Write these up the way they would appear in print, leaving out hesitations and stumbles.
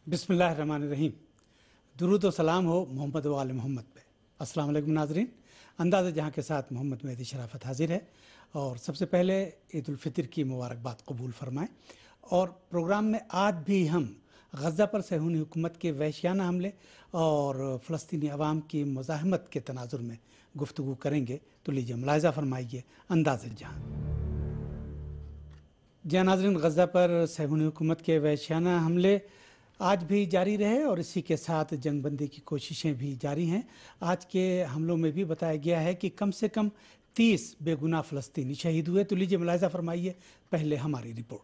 बिस्मिल्लाहिर्रहमानिर्रहीम। दुरूद व सलाम हो मोहम्मद व आले मोहम्मद पे। अस्सलाम वालेकुम नाज़रीन। अंदाज़ जहाँ के साथ मोहम्मद मेहदी शराफत हाजिर है और सबसे पहले ईद उल फितर की मुबारकबाद कबूल फरमाएँ। और प्रोग्राम में आज भी हम गज़ा पर सहूनी हुकूमत के वहशियाना हमले और फ़लस्तीनी अवाम की मुज़ाहमत के तनाजुर में गुफ्तगू करेंगे। तो लीजिए मुलाहिज़ा फरमाइए अंदाज़ जहाँ। जी नाज़रीन, गज़ा पर सहूनी हुकूमत के वहशियाना हमले आज भी जारी रहे और इसी के साथ जंग बंदी की कोशिशें भी जारी हैं। आज के हमलों में भी बताया गया है कि कम से कम 30 बेगुनाह फ़लस्तीनी शहीद हुए। तो लीजिए मुलाहिज़ा फरमाइए पहले हमारी रिपोर्ट।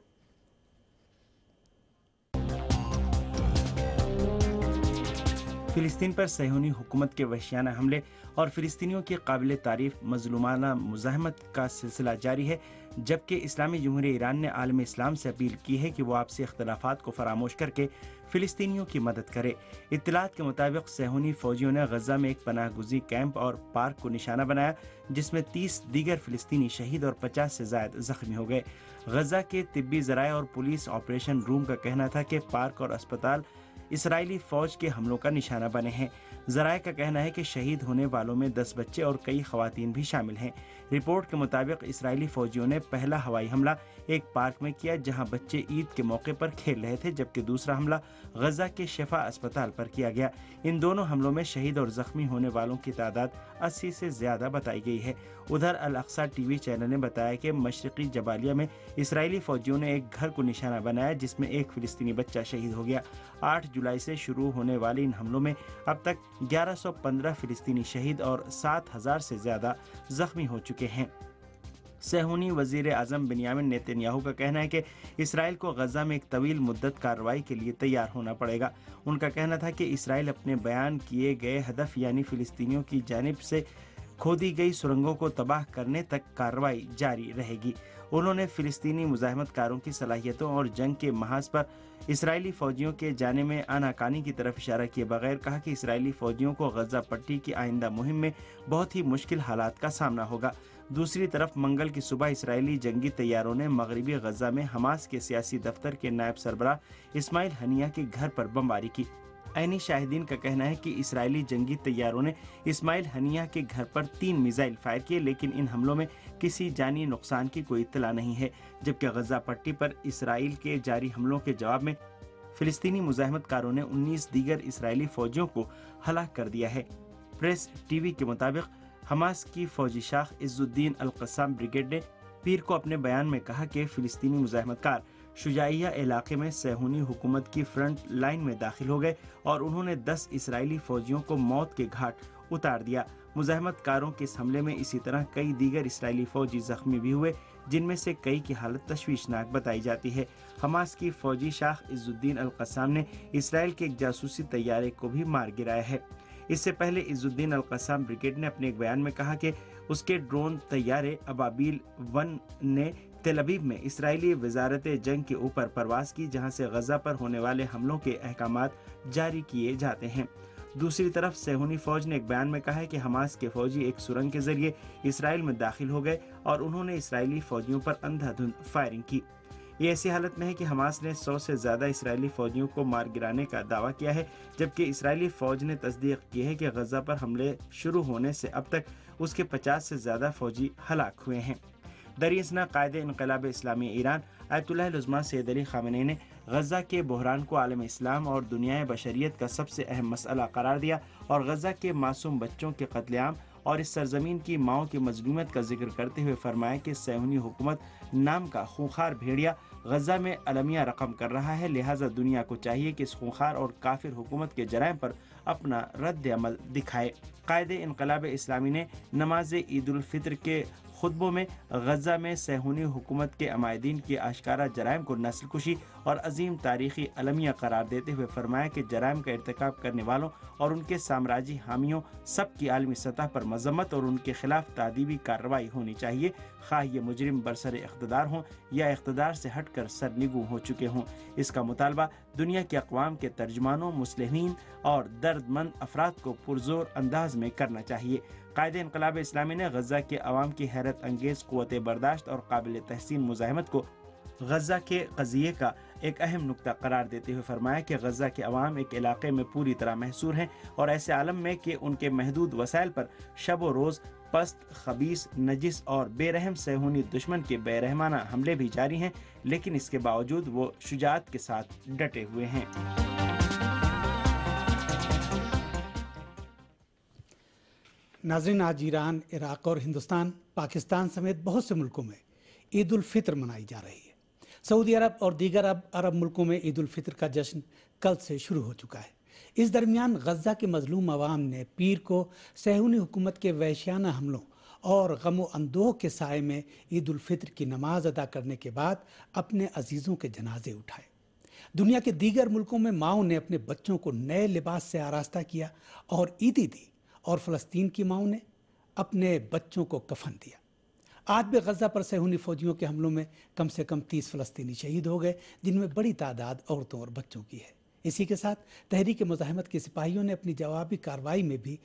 फ़िलिस्तीन पर सहूनी हुकूमत के वहशियाना हमले और फ़िलिस्तीनियों की काबिल तारीफ मज़लूमाना मुज़ाहमत का सिलसिला जारी है, जबकि इस्लामी जमहूरियत ईरान ने आलम इस्लाम से अपील की है कि वो आपसी इख्तलाफात को फरामोश करके फ़िलिस्तीनियों की मदद करे। इत्तलात के मुताबिक सहूनी फ़ौजियों ने गज़ा में एक पनाहगुज़ी कैंप और पार्क को निशाना बनाया, जिसमें 30 दीगर फ़िलिस्तीनी शहीद और 50 से ज़ायद ज़ख्मी हो गए। गज़ा के तिब्बी ज़राए और पुलिस ऑपरेशन रूम का कहना था कि पार्क और अस्पताल इसराइली फ़ौज के हमलों का निशाना बने हैं। ज़राए का कहना है कि शहीद होने वालों में 10 बच्चे और कई ख़वातीन भी शामिल हैं। रिपोर्ट के मुताबिक इसराइली फ़ौजियों ने पहला हवाई हमला एक पार्क में किया, जहां बच्चे ईद के मौके पर खेल रहे थे, जबकि दूसरा हमला गज़ा के शिफा अस्पताल पर किया गया। इन दोनों हमलों में शहीद और ज़ख्मी होने वालों की तादाद 80 से ज़्यादा बताई गई है। उधर अल अक्सा टीवी चैनल ने बताया कि मशरक़ी जबालिया में इसराइली फ़ौजियों ने एक घर को निशाना बनाया, जिसमें एक फ़िलिस्तीनी बच्चा शहीद हो गया। 8 जुलाई से शुरू होने वाले इन हमलों में अब तक 1115 फ़िलिस्तीनी शहीद और 7000 से ज़्यादा ज़ख्मी हो चुके हैं। सहूनी वज़ीर आज़म बिन्यामिन नेतन्याहू का कहना है कि इसराइल को गज़ा में एक तवील मुद्दत कार्रवाई के लिए तैयार होना पड़ेगा। उनका कहना था कि इसराइल अपने बयान किए गए हदफ यानी फ़िलिस्तीनियों की जानिब से खोदी गई सुरंगों को तबाह करने तक कार्रवाई जारी रहेगी। उन्होंने फ़िलिस्तीनी मुज़ाहमतकारों की सलाहियतों और जंग के महाज पर इसराइली फ़ौजियों के जाने में आनाकानी की तरफ इशारा किए बगैर कहा कि इसराइली फ़ौजियों को गज़ा पट्टी की आइंदा मुहिम में बहुत ही मुश्किल हालात का सामना होगा। दूसरी तरफ मंगल की सुबह इसराइली जंगी तैयारों ने मगरबी गज़ा में हमास के सियासी दफ्तर के नायब सरबराह इस्माइल हनिया के घर पर बमबारी की। ऐनी शाहिदीन का कहना है कि इसराइली जंगी तैयारों ने इस्माइल हनिया के घर पर 3 मिसाइल फायर किए, लेकिन इन हमलों में किसी जानी नुकसान की कोई इत्तला नहीं है। जबकि गज़ा पट्टी पर इसराइल के जारी हमलों के जवाब में फ़िलिस्तीनी मुज़ाहमतकारों ने 19 दीगर इसराइली फ़ौजियों को हलाक कर दिया है। प्रेस टीवी के मुताबिक हमास की फ़ौजी शाख इज़्ज़ुद्दीन अल-क़स्साम ब्रिगेड ने पीर को अपने बयान में कहा कि फ़िलिस्तीनी मुज़ाहमतकार शुजाइया इलाके में सहूनी हुकूमत की फ्रंट लाइन में दाखिल हो गए और उन्होंने 10 इसराइली फ़ौजियों को मौत के घाट उतार दिया। मुज़ाहमतकारों के इस हमले में इसी तरह कई दीगर इसराइली फ़ौजी ज़ख्मी भी हुए, जिनमें से कई की हालत तशवीशनाक बताई जाती है। हमास की फ़ौजी शाख इज़्ज़ुद्दीन अल-क़स्साम ने इसराइल के एक जासूसी तैयारे को भी मार गिराया है। इससे पहले इज़्ज़ुद्दीन अल-क़स्साम ब्रिगेड ने अपने एक बयान में कहा कि उसके ड्रोन तैयारे अबाबील 1 ने तेल अवीव में इसराइली वजारत जंग के ऊपर परवाज़ की, जहां से गज़ा पर होने वाले हमलों के अहकामात जारी किए जाते हैं। दूसरी तरफ सहूनी फ़ौज ने एक बयान में कहा है कि हमास के फ़ौजी एक सुरंग के ज़रिए इसराइल में दाखिल हो गए और उन्होंने इसराइली फ़ौजियों पर अंधाधुंध फायरिंग की। ये ऐसी हालत में है कि हमास ने 100 से ज़्यादा इसराइली फ़ौजियों को मार गिराने का दावा किया है, जबकि इसराइली फ़ौज ने तस्दीक की है कि गज़ा पर हमले शुरू होने से अब तक उसके 50 से ज़्यादा फ़ौजी हलाक हुए हैं। दरियासना कायदे इनक़लाब इस्लामी Iran Ayatollah Uzma Sayyed Ali Khamenei ने गज़ा के बहरान को आलम इस्लाम और दुनिया बशरियत का सबसे अहम मसला करार दिया और गज़ा के मासूम बच्चों के कत्लेआम और इस सरजमीन की माओं की मजलूमियत का जिक्र करते हुए फरमाया कि सहूनी हुकूमत नाम का खूंखार भेड़िया गज़ा में अलमिया रकम कर रहा है, लिहाजा दुनिया को चाहिए कि इस खूंखार और काफिर हुकूमत के जराइम पर अपना रद्द अमल दिखाए। कायदे इनक़लाब इस्लामी ने नमाज ईद उल फितर के खुतबों में गज़ा में सहूनी हुकूमत के अमायदीन की आश्कारा जराइम को नस्लकुशी और अजीम तारीखी अलमिया करार देते हुए फरमाया कि जराइम का इर्तिकाब करने वालों और उनके साम्राज्य हामियों सब की आलमी सतह पर मजम्मत और उनके खिलाफ तादीबी कार्रवाई होनी चाहिए, खाह ये मुजरिम बरसर इख्तदार हों या इख्तदार से हटकर सरनिगू हो चुके हों। इसका मुतालबा दुनिया के अक़वाम के तर्जमानों, मुस्लिमीन और दर्दमंद अफराद को पुरजोर अंदाज में करना चाहिए। कायदे इनक़लाब इस्लामी ने गज़ा के अवाम की हैरत अंगेज़ क़ुव्वत बर्दाश्त और काबिल तहसीन मुज़ाहमत को غزہ کے قضیے کا ایک اہم نقطہ قرار دیتے ہوئے فرمایا کہ غزہ کے عوام ایک علاقے میں پوری طرح محصور ہیں اور ایسے عالم میں کہ ان کے محدود وسائل پر شب و روز پست، خبیث، نجس اور بے رحم صہیونی دشمن کے بے رحمانہ حملے بھی جاری ہیں، لیکن اس کے باوجود وہ شجاعت کے ساتھ ڈٹے ہوئے ہیں۔ ناظرین، آج ایران، عراق اور ہندوستان، پاکستان سمیت بہت سے ملکوں میں عید الفطر منائی جا رہی ہے۔ سعودی عرب اور دیگر عرب ملکوں میں عید الفطر کا جشن کل سے شروع ہو چکا ہے۔ اس درمیان غزہ کے مظلوم عوام نے پیر کو صہیونی حکومت کے وحشیانہ حملوں اور غم و اندوہ کے سائے میں عید الفطر کی نماز ادا کرنے کے بعد اپنے عزیزوں کے جنازے اٹھائے۔ دنیا کے دیگر ملکوں میں ماؤں نے اپنے بچوں کو نئے لباس سے آراستہ کیا اور عیدی دی، اور فلسطین کی ماؤں نے اپنے بچوں کو کفن دیا۔ آج بھی غزہ پر صہیونی فوجیوں کے حملوں میں کم سے کم 30 فلسطینی شہید ہو گئے، جن میں بڑی تعداد عورتوں اور بچوں کی ہے۔ اسی کے ساتھ تحریک مزاحمت کے سپاہیوں نے اپنی جوابی کارروائی میں بھی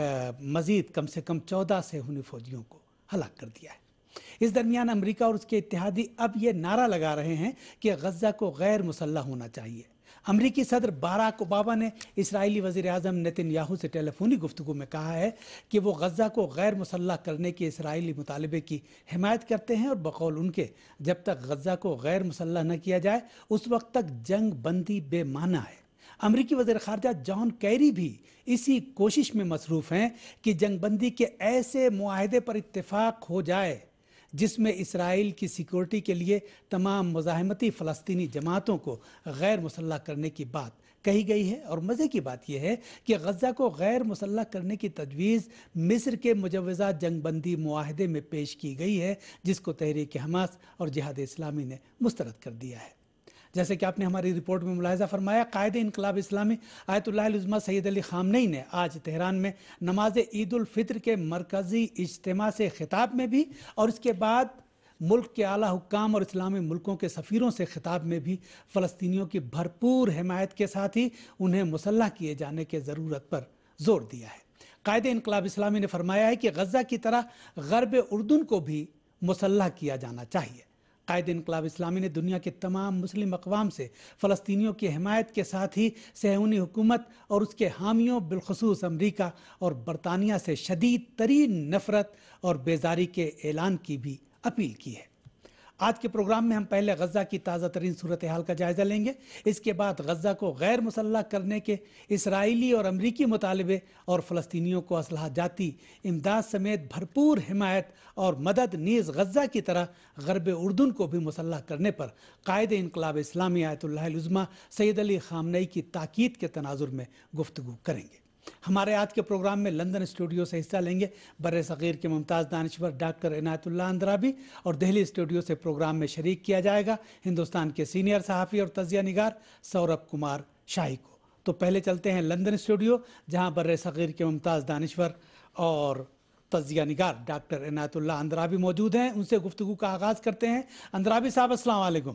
مزید کم سے کم 14 صہیونی فوجیوں کو ہلاک کر دیا ہے۔ اس درمیان امریکہ اور اس کے اتحادی اب یہ نعرہ لگا رہے ہیں کہ غزہ کو غیر مسلح ہونا چاہیے۔ امریکی صدر باراک اوباما نے اسرائیلی وزیر اعظم نیتن یاہو سے ٹیلی فونی گفتگو میں کہا ہے کہ وہ غزہ کو غیر مسلح کرنے کے اسرائیلی مطالبے کی حمایت کرتے ہیں، اور بقول ان کے جب تک غزہ کو غیر مسلح نہ کیا جائے اس وقت تک جنگ بندی بے معنی ہے۔ امریکی وزیر خارجہ جان کیری بھی اسی کوشش میں مصروف ہیں کہ جنگ بندی کے ایسے معاہدے پر اتفاق ہو جائے جس میں اسرائیل کی سیکورٹی کے لیے تمام مزاحمتی فلسطینی جماعتوں کو غیر مسلح کرنے کی بات کہی گئی ہے۔ اور مزے کی بات یہ ہے کہ غزہ کو غیر مسلح کرنے کی تجویز مصر کے مجوزہ جنگ بندی معاہدے میں پیش کی گئی ہے، جس کو تحریک حماس اور جہاد اسلامی نے مسترد کر دیا ہے۔ جیسے کہ آپ نے ہماری رپورٹ میں ملاحظہ فرمایا، قائد انقلاب اسلامی آیت اللہ العظمہ سید علی خامنئی نے آج تہران میں نماز عید الفطر کے مرکزی اجتماع سے خطاب میں بھی، اور اس کے بعد ملک کے اعلیٰ حکام اور اسلامی ملکوں کے سفیروں سے خطاب میں بھی فلسطینیوں کی بھرپور حمایت کے ساتھ ہی انہیں مسلح کیے جانے کی ضرورت پر زور دیا ہے۔ قائد انقلاب اسلامی نے فرمایا ہے کہ غزہ کی طرح غرب اردن کو بھی مسلح کیا جانا چاہیے۔ قائد انقلاب اسلامی نے دنیا کے تمام مسلم اقوام سے فلسطینیوں کی حمایت کے ساتھ ہی صہیونی حکومت اور اس کے حامیوں بالخصوص امریکہ اور برطانیہ سے شدید ترین نفرت اور بیزاری کے اعلان کی بھی اپیل کی ہے۔ آج کے پروگرام میں ہم پہلے غزہ کی تازہ ترین صورتحال کا جائزہ لیں گے، اس کے بعد غزہ کو غیر مسلح کرنے کے اسرائیلی اور امریکی مطالبے اور فلسطینیوں کو اسلحہ جاتی امداد سمیت بھرپور حمایت اور مدد، نیز غزہ کی طرح غرب اردن کو بھی مسلح کرنے پر قائد انقلاب اسلامی آیت اللہ العظمہ سید علی خامنئی کی تاکید کے تناظر میں گفتگو کریں گے۔ ہمارے آج کے پروگرام میں لندن اسٹوڈیو سے حصہ لیں گے بر صغیر کے ممتاز دانشور ڈاکٹر عنایت اللہ اندرابی، اور دہلی اسٹوڈیو سے پروگرام میں شریک کیا جائے گا ہندوستان کے سینئر صحافی اور تجزیہ نگار سوربھ کمار شاہی کو۔ تو پہلے چلتے ہیں لندن اسٹوڈیو، جہاں بر صغیر کے ممتاز دانشور اور تجزیہ نگار ڈاکٹر عنایت اللہ اندرابی موجود ہیں۔ ان سے گفتگو کا آغاز کرتے ہیں۔ اندرابی صاحب، السلام علیکم۔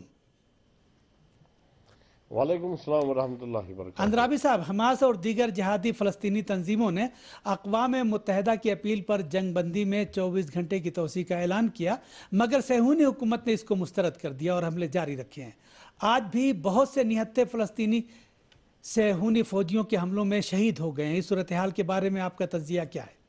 وعلیکم السلام ورحمۃ اللہ وبرکاتہ۔ اندرابی صاحب، حماس اور دیگر جہادی فلسطینی تنظیموں نے اقوام متحدہ کی اپیل پر جنگ بندی میں 24 گھنٹے کی توسیع کا اعلان کیا، مگر صہیونی حکومت نے اس کو مسترد کر دیا اور حملے جاری رکھے ہیں۔ آج بھی بہت سے نہتے فلسطینی صہیونی فوجیوں کے حملوں میں شہید ہو گئے ہیں۔ اس صورتحال کے بارے میں آپ کا تجزیہ کیا ہے؟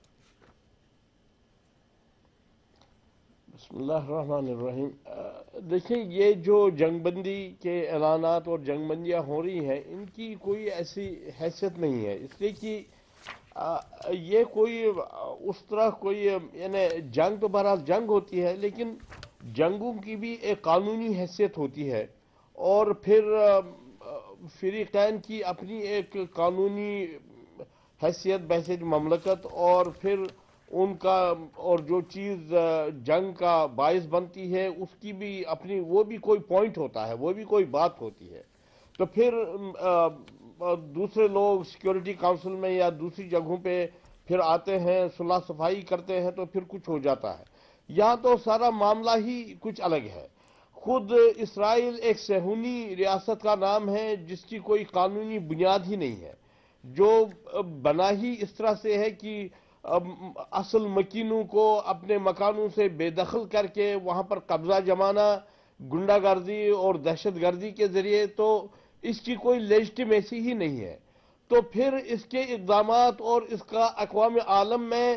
بسم اللہ الرحمن الرحیم۔ دیکھیں، یہ جو جنگ بندی کے اعلانات اور جنگ بندیاں ہو رہی ہیں، ان کی کوئی ایسی حیثیت نہیں ہے، اس لیے کہ یہ کوئی اس طرح کوئی یعنی جنگ تو بہرحال جنگ ہوتی ہے، لیکن جنگوں کی بھی ایک قانونی حیثیت ہوتی ہے، اور پھر فریقین کی اپنی ایک قانونی حیثیت بحیثیت مملکت، اور پھر ان کا اور جو چیز جنگ کا باعث بنتی ہے اس کی بھی اپنی وہ بھی کوئی پوائنٹ ہوتا ہے، وہ بھی کوئی بات ہوتی ہے۔ تو پھر دوسرے لوگ سیکیورٹی کونسل میں یا دوسری جگہوں پہ پھر آتے ہیں، صلح صفائی کرتے ہیں، تو پھر کچھ ہو جاتا ہے۔ یہاں تو سارا معاملہ ہی کچھ الگ ہے۔ خود اسرائیل ایک صہیونی ریاست کا نام ہے جس کی کوئی قانونی بنیاد ہی نہیں ہے، جو بنا ہی اس طرح سے ہے کہ اصل مکینوں کو اپنے مکانوں سے بے دخل کر کے وہاں پر قبضہ جمانا، गुंडागर्दी और दहशतगर्दी के जरिए, तो इसकी कोई लेजिटिमेसी ही नहीं है। तो फिर इसके इक़दामात और इसका अक़वाम आलम में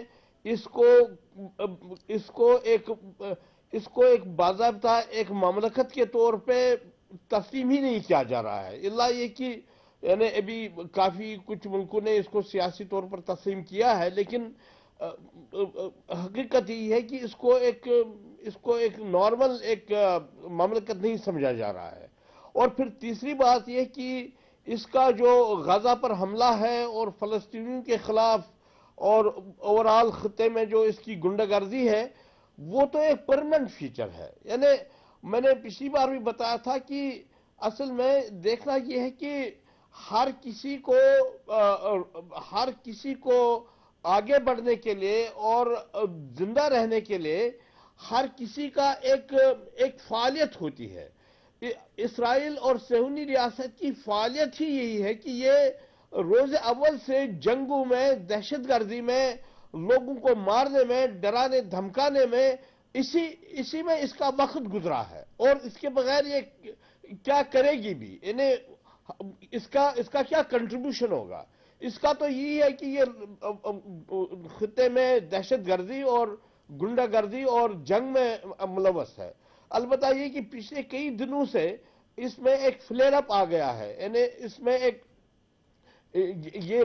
इसको एक बाज़ाब्ता एक ममलकत के तौर पे तस्लीम ही नहीं किया जा रहा है, इल्ला ये कि यानी अभी काफ़ी कुछ मुल्कों ने इसको सियासी तौर पर तस्लीम किया है, लेकिन हकीकत ये है कि इसको एक नॉर्मल एक ममलकत नहीं समझा जा रहा है। और फिर तीसरी बात यह कि इसका जो गजा पर हमला है और फ़लस्तीनियों के खिलाफ और ओवरऑल खत्े में जो इसकी गुंडागर्दी है, वो तो एक परमानेंट फीचर है। यानी मैंने पिछली बार भी बताया था कि असल में देखना यह है कि हर किसी को आगे बढ़ने के लिए और जिंदा रहने के लिए हर किसी का एक फालियत होती है। इसराइल और सहूनी रियासत की फालियत ही यही है कि ये रोज अव्वल से जंगों में, दहशतगर्दी में, लोगों को मारने में, डराने धमकाने में, इसी में इसका वक्त गुजरा है। और इसके बगैर ये क्या करेगी भी, इन्हें इसका क्या कंट्रीब्यूशन होगा? इसका तो यही है कि ये खिते में दहशतगर्दी और गुंडागर्दी और जंग में मुलव्वस है। अलबत्ता ये कि पिछले कई दिनों से इसमें एक फ्लेयर अप आ गया है, यानी इसमें ये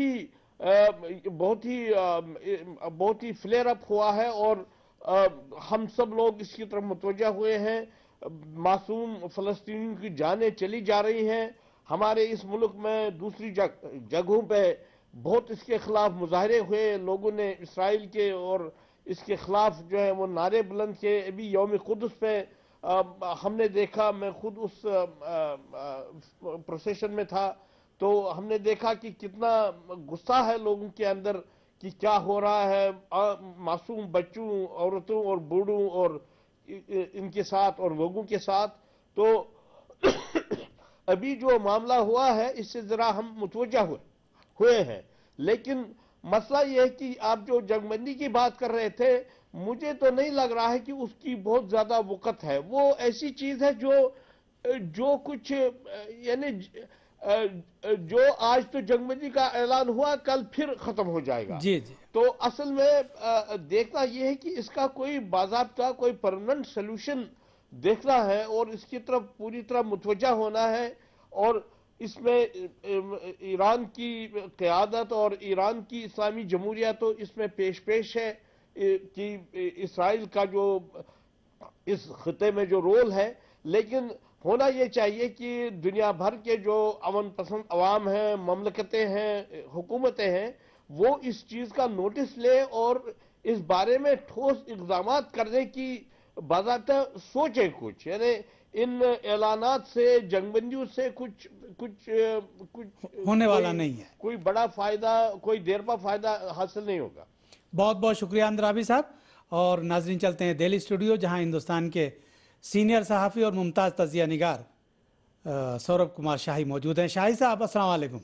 बहुत ही फ्लेयर अप हुआ है और हम सब लोग इसकी तरफ मुतवज्जा हुए हैं। मासूम फ़लस्तीनियों की जानें चली जा रही हैं। हमारे इस मुल्क में दूसरी जगहों पे बहुत इसके खिलाफ मुजाहरे हुए, लोगों ने इसराइल के और इसके खिलाफ जो है वो नारे बुलंद किए। अभी यौम कुद्स पे हमने देखा, मैं खुद उस प्रोसेशन में था, तो हमने देखा कि कितना गुस्सा है लोगों के अंदर कि क्या हो रहा है मासूम बच्चों, औरतों और बूढ़ों और इनके साथ और लोगों के साथ। तो अभी जो मामला हुआ है इससे जरा हम मुतवज्जा हुए हैं, लेकिन मसला यह है कि आप जो जंगबंदी की बात कर रहे थे, मुझे तो नहीं लग रहा है कि उसकी बहुत ज्यादा वक़्त है। वो ऐसी चीज है जो कुछ यानी जो आज तो जंगबंदी का ऐलान हुआ, कल फिर खत्म हो जाएगा। जी जी। तो असल में देखना यह है कि इसका कोई बाज़ाब्ता, कोई परमानेंट सोल्यूशन देखना है और इसकी तरफ पूरी तरह मुतवज्जा होना है। और इसमें ईरान की क़यादत और ईरान की इस्लामी जमहूरियत तो इसमें पेश है कि इसराइल का जो इस खिते में जो रोल है, लेकिन होना ये चाहिए कि दुनिया भर के जो अमन पसंद अवाम हैं, ममलकतें हैं, हुकूमतें हैं, वो इस चीज़ का नोटिस ले और इस बारे में ठोस इक़दामात करने की बाज़ाब्ता सोचे कुछ। यानी इन ऐलानात से, जंगबंदियों से कुछ होने वाला नहीं है, कोई बड़ा फायदा, कोई देर पा फायदा हासिल नहीं होगा। बहुत बहुत शुक्रिया अंद्राबी साहब। और नाजरीन, चलते हैं दिल्ली स्टूडियो, जहां हिंदुस्तान के सीनियर सहाफ़ी और मुमताज़ तजिया निगार सौरभ कुमार शाही मौजूद हैं। शाही साहब, अस्सलाम वालेकुम।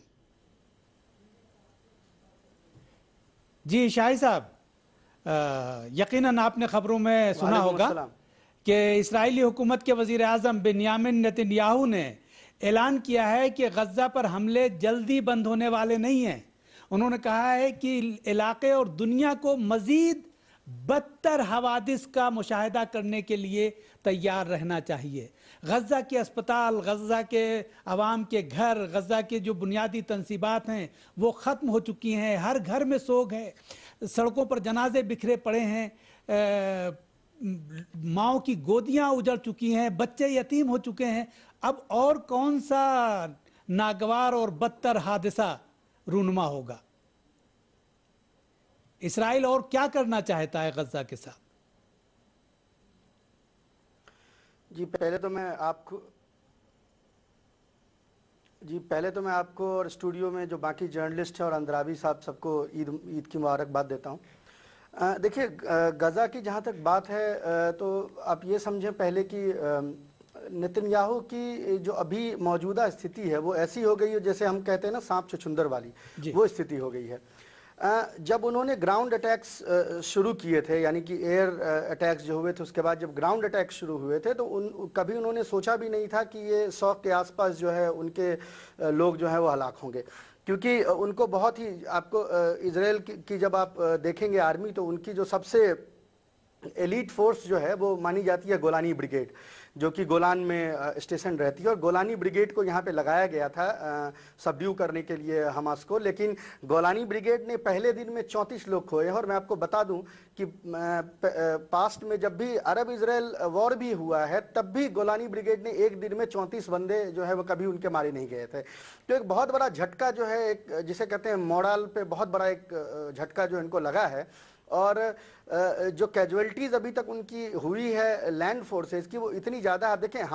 जी शाही साहब, यकीनन आपने खबरों में सुना होगा कि इस्राएली हुकूमत के वज़ीर आज़म बेंयामिन नेतन्याहू ने ऐलान किया है कि गज़ा पर हमले जल्दी बंद होने वाले नहीं हैं। उन्होंने कहा है कि इलाके और दुनिया को मज़ीद बदतर हवादिस का मुशाहिदा करने के लिए तैयार रहना चाहिए। गज़ा के अस्पताल, गज़ा के आवाम के घर, गज़ा के जो बुनियादी तनसीबात हैं वो ख़त्म हो चुकी हैं। हर घर में सोग है, सड़कों पर जनाजे बिखरे पड़े हैं, माओ की गोदियां उजड़ चुकी हैं, बच्चे यतीम हो चुके हैं। अब और कौन सा नागवार और बदतर हादसा रूनुमा होगा? इसराइल और क्या करना चाहता है गज़ा के साथ? जी पहले तो मैं आपको और स्टूडियो में जो बाकी जर्नलिस्ट हैं और अंद्राबी साहब सबको ईद की मुबारकबाद देता हूँ। देखिए, गज़ा की जहाँ तक बात है तो आप ये समझें पहले कि नेतन्याहू की जो अभी मौजूदा स्थिति है वो ऐसी हो गई है जैसे हम कहते हैं ना सांप छुछुंदर वाली, वो स्थिति हो गई है। जब उन्होंने ग्राउंड अटैक्स शुरू किए थे, यानी कि एयर अटैक्स जो हुए थे, उसके बाद जब ग्राउंड अटैक शुरू हुए थे, तो कभी उन्होंने सोचा भी नहीं था कि ये 100 के आसपास जो है उनके लोग जो है वो हलाक होंगे, क्योंकि उनको बहुत ही, आपको इजराइल की जब आप देखेंगे आर्मी, तो उनकी जो सबसे एलीट फोर्स जो है वो मानी जाती है गोलानी ब्रिगेड, जो कि गोलान में स्टेशन रहती है। और गोलानी ब्रिगेड को यहाँ पे लगाया गया था सबड्यू करने के लिए हमास को, लेकिन गोलानी ब्रिगेड ने पहले दिन में 34 लोग खोए हैं। और मैं आपको बता दूं कि पास्ट में जब भी अरब इजराइल वॉर भी हुआ है, तब भी गोलानी ब्रिगेड ने एक दिन में 34 बंदे जो है वो कभी उनके मारे नहीं गए थे। तो एक बहुत बड़ा झटका जो है, एक जिसे कहते हैं मोरल पे बहुत बड़ा एक झटका जो इनको लगा है। और जो कैजुअलिटीज़ अभी तक उनकी हुई है लैंड फोर्सेस की, वो इतनी ज़्यादा, आप देखें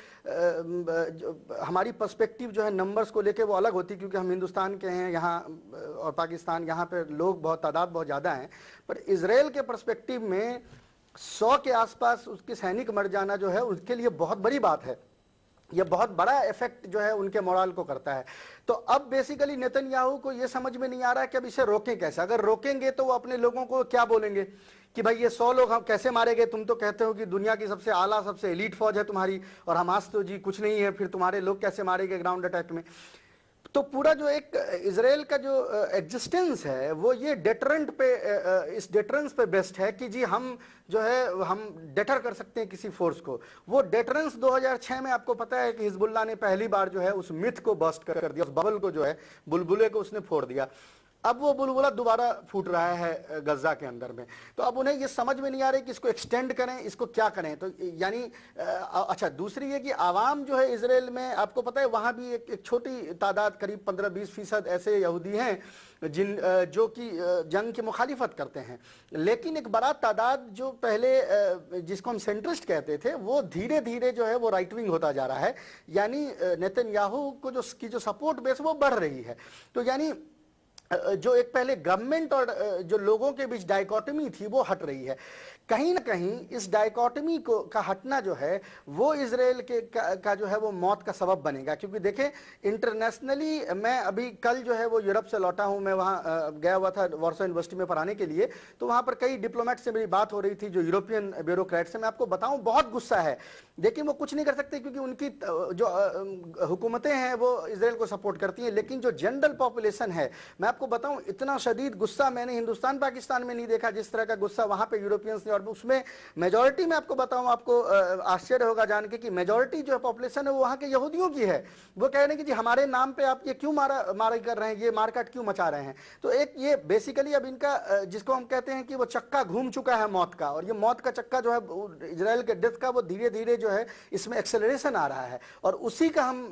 हमारी पर्सपेक्टिव जो है नंबर्स को लेके वो अलग होती, क्योंकि हम हिंदुस्तान के हैं यहाँ और पाकिस्तान, यहाँ पे लोग बहुत तादाद बहुत ज़्यादा हैं। पर इजराइल के पर्सपेक्टिव में 100 के आसपास उसके सैनिक मर जाना जो है उसके लिए बहुत बड़ी बात है। ये बहुत बड़ा इफेक्ट जो है उनके मोरल को करता है। तो अब बेसिकली नेतन्याहू को ये समझ में नहीं आ रहा है कि अब इसे रोकें कैसे। अगर रोकेंगे तो वो अपने लोगों को क्या बोलेंगे कि भाई ये 100 लोग हम कैसे मारे गए, तुम तो कहते हो कि दुनिया की सबसे आला सबसे एलीट फौज है तुम्हारी, और हमास तो जी कुछ नहीं है, फिर तुम्हारे लोग कैसे मारे गए ग्राउंड अटैक में। तो पूरा जो एक इजराइल का जो एग्जिस्टेंस है वो ये डेटरेंट पे, इस डेटरेंस पे बेस्ड है कि जी हम जो है हम डेटर कर सकते हैं किसी फोर्स को। वो डेटरेंस 2006 में आपको पता है कि हिजबुल्लाह ने पहली बार जो है उस मिथ को बस्ट कर दिया, उस बबल को जो है, बुलबुले को उसने फोड़ दिया। अब वो बुलबुला दोबारा फूट रहा है गजा के अंदर में। तो अब उन्हें ये समझ में नहीं आ रही कि इसको एक्सटेंड करें, इसको क्या करें। तो यानी अच्छा, दूसरी ये कि आवाम जो है इजराइल में, आपको पता है वहाँ भी एक छोटी तादाद, करीब 15-20% ऐसे यहूदी हैं जो कि जंग की मुखालिफत करते हैं। लेकिन एक बड़ा तादाद जो पहले जिसको हम सेंट्रिस्ट कहते थे, वो धीरे धीरे जो है वो राइट विंग होता जा रहा है। यानी नेतन्याहू को जो सपोर्ट बेस वो बढ़ रही है। तो यानी जो एक पहले गवर्नमेंट और जो लोगों के बीच डाइकोटमी थी वो हट रही है। कहीं ना कहीं इस डाइकोटमी का हटना जो है वो इजराइल का जो है वो मौत का सबब बनेगा। क्योंकि देखें इंटरनेशनली, मैं अभी कल जो है वो यूरोप से लौटा हूं, मैं वहाँ गया हुआ था वार्सो यूनिवर्सिटी में पढ़ाने के लिए। तो वहाँ पर कई डिप्लोमेट से मेरी बात हो रही थी, जो यूरोपियन ब्यूरोक्रेट से। मैं आपको बताऊं बहुत गुस्सा है, लेकिन वो कुछ नहीं कर सकते क्योंकि उनकी जो हुकूमतें हैं वो इजराइल को सपोर्ट करती हैं। लेकिन जो जनरल पॉपुलेशन है, मैं आपको बताऊं इतना शदीद गुस्सा मैंने हिंदुस्तान पाकिस्तान में नहीं देखा जिस तरह का गुस्सा वहाँ पे यूरोपियंस ने। और उसमें मेजॉरिटी, मैं आपको बताऊं, आपको आश्चर्य होगा जान के कि मेजॉरिटी जो पॉपुलेशन है वो वहाँ के यहूदियों की है। वो कह रहे हैं कि जी हमारे नाम पे आप ये क्यों मारा कर रहे हैं, ये मारकाट क्यों मचा रहे हैं। तो एक ये बेसिकली अब इनका, जिसको हम कहते हैं कि वो चक्का घूम चुका है मौत का, और ये मौत का चक्का जो है इजराइल के डेथ का, वो धीरे धीरे जो है इसमें एक्सेलरेशन आ रहा है। और उसी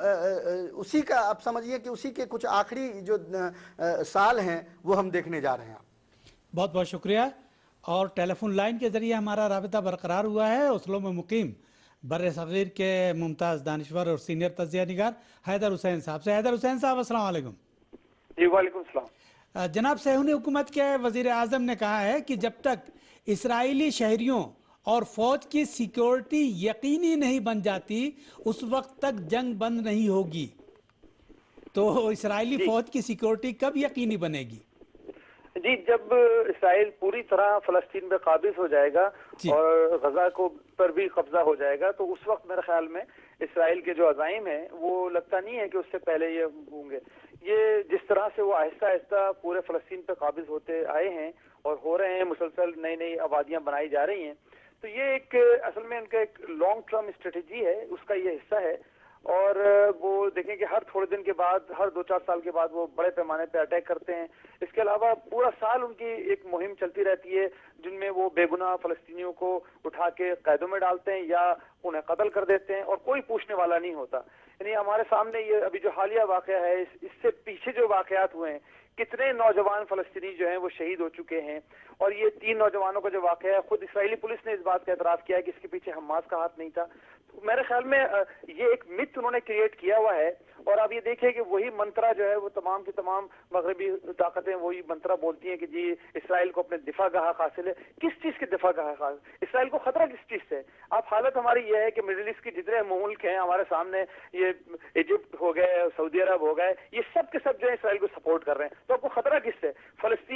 का आप समझिए कि उसी के कुछ आखिरी जो साल हैं वो हम देखने जा रहे हैं। बहुत बहुत शुक्रिया। और टेलीफोन लाइन के जरिए हमारा राबिता बरकरार हुआ है ओस्लो में मुकीम बर्र सगीर के मुमताज़ दानिश्वर और सीनियर तज्ज़िया निगार हैदर हुसैन साहब से। हैदर हुसैन साहब, अस्सलाम वालेकुम। जी वालेकुम सलाम। जनाब, सहूनी हुकूमत के वज़ीर आज़म ने कहा है कि जब तक इसराइली शहरियों और फौज की सिक्योरिटी यकीनी नहीं बन जाती उस वक्त तक जंग बंद नहीं होगी। तो इसराइली फौज की सिक्योरिटी कब यकीनी बनेगी? जी, जब इसराइल पूरी तरह फलस्तीन पे काबिज हो जाएगा और गजा को पर भी कब्जा हो जाएगा, तो उस वक्त मेरे ख्याल में इसराइल के जो अज़ाइम है वो लगता नहीं है कि उससे पहले ये होंगे। ये जिस तरह से वो आहिस्ता आहिस्ता पूरे फलस्तीन पे काबिज होते आए हैं और हो रहे हैं, मुसलसल नई नई आबादियां बनाई जा रही हैं, तो ये एक असल में उनका एक लॉन्ग टर्म स्ट्रेटेजी है, उसका ये हिस्सा है। और वो देखें कि हर थोड़े दिन के बाद, हर 2-4 साल के बाद वो बड़े पैमाने पे अटैक करते हैं। इसके अलावा पूरा साल उनकी एक मुहिम चलती रहती है जिनमें वो बेगुनाह फलस्तीनियों को उठा के कैदों में डालते हैं या उन्हें कत्ल कर देते हैं और कोई पूछने वाला नहीं होता। यानी हमारे सामने ये अभी जो हालिया वाकया है, इससे पीछे जो वाकयात हुए हैं, कितने नौजवान फलस्तीनी जो हैं वो शहीद हो चुके हैं। और ये 3 नौजवानों का जो वाकया है, खुद इसराइली पुलिस ने इस बात का एतराफ़ किया है कि इसके पीछे हमास का हाथ नहीं था। तो मेरे ख्याल में ये एक मिथ उन्होंने क्रिएट किया हुआ है। और आप ये देखिए कि वही मंत्रा जो है वो तमाम की तमाम मगरबी ताकतें वही मंत्रा बोलती हैं कि जी इसराइल को अपने दिफा का हक हासिल है। किस चीज़ के दिफा का हक? इसराइल को खतरा किस चीज़ से? आप हालत हमारी ये है कि मिडिल ईस्ट के जितने मुल्क हैं हमारे सामने, ये इजिप्ट हो गए, सऊदी अरब हो गए, ये सब के सब जो है इसराइल को सपोर्ट कर रहे हैं। तो आपको खतरा किससे? फलस्तीन